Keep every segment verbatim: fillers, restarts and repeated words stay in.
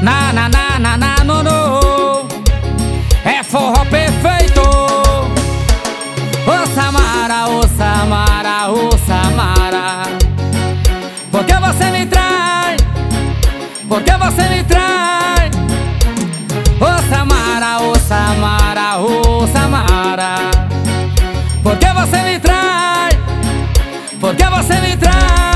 Na na na na na no no, é forró perfeito. Ô Samara, ô Samara, ô Samara, por que você me trai? Por que você me trai? Ô Samara, ô Samara, ô Samara, por que você me trai? Por que você me trai?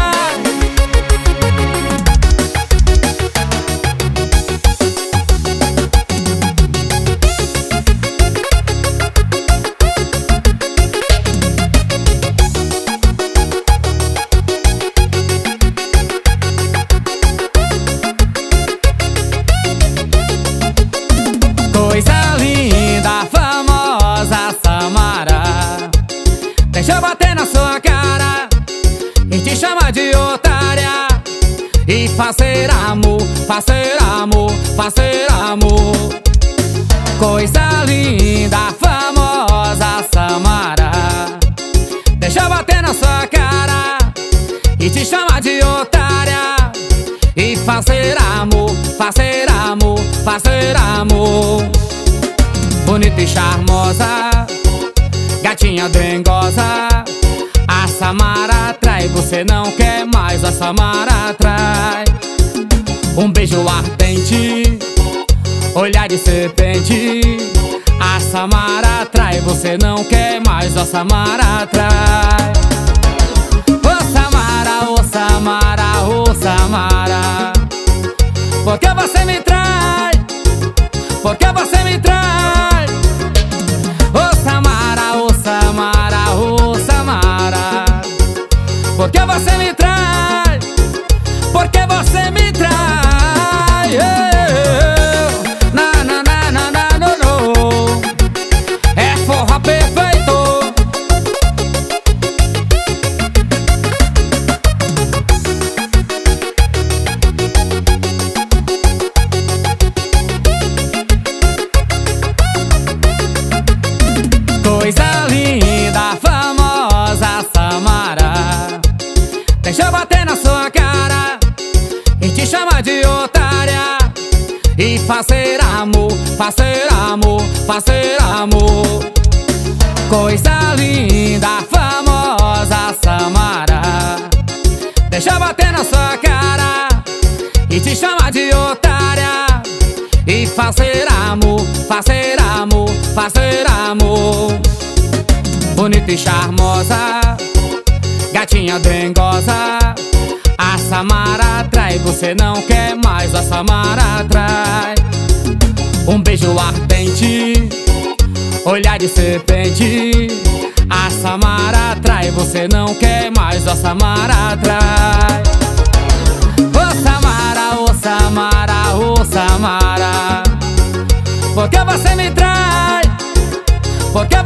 Coisa linda, famosa Samara, deixa eu bater na sua cara e te chamar de otária e fazer amor, fazer amor, fazer amor. Coisa linda, famosa Samara, deixa eu bater na sua cara e te chamar de otária e fazer amor, fazer amor, fazer amor. Bonita e charmosa, gatinha dengosa, a Samara atrai, você não quer mais, a Samara atrai. Um beijo ardente, olhar de serpente, a Samara atrai, você não quer mais, a Samara atrai. Ô Samara, ô Samara, ô Samara, por que você me trai? Por que você me trai? Ô Samara, ô Samara, ô Samara, por que você me trai? Por que você me trai? Eu, na na na na na no no, é forró perfeito. Coisa linda, famosa Samara, deixa eu bater na sua cara e te chamar de otária e fazer amor, fazer amor, fazer amor. Coisa linda, famosa Samara, deixa eu bater na sua cara e te chamar de otária e fazer amor, fazer amor, fazer amor. Bonita e charmosa, gatinha dengosa, a Samara atrai, você não quer mais, a Samara atrai. Um beijo ardente, olhar de serpente, a Samara atrai, você não quer mais, a Samara atrai. Ô Samara, ô Samara, ô Samara, por que você me trai? Por que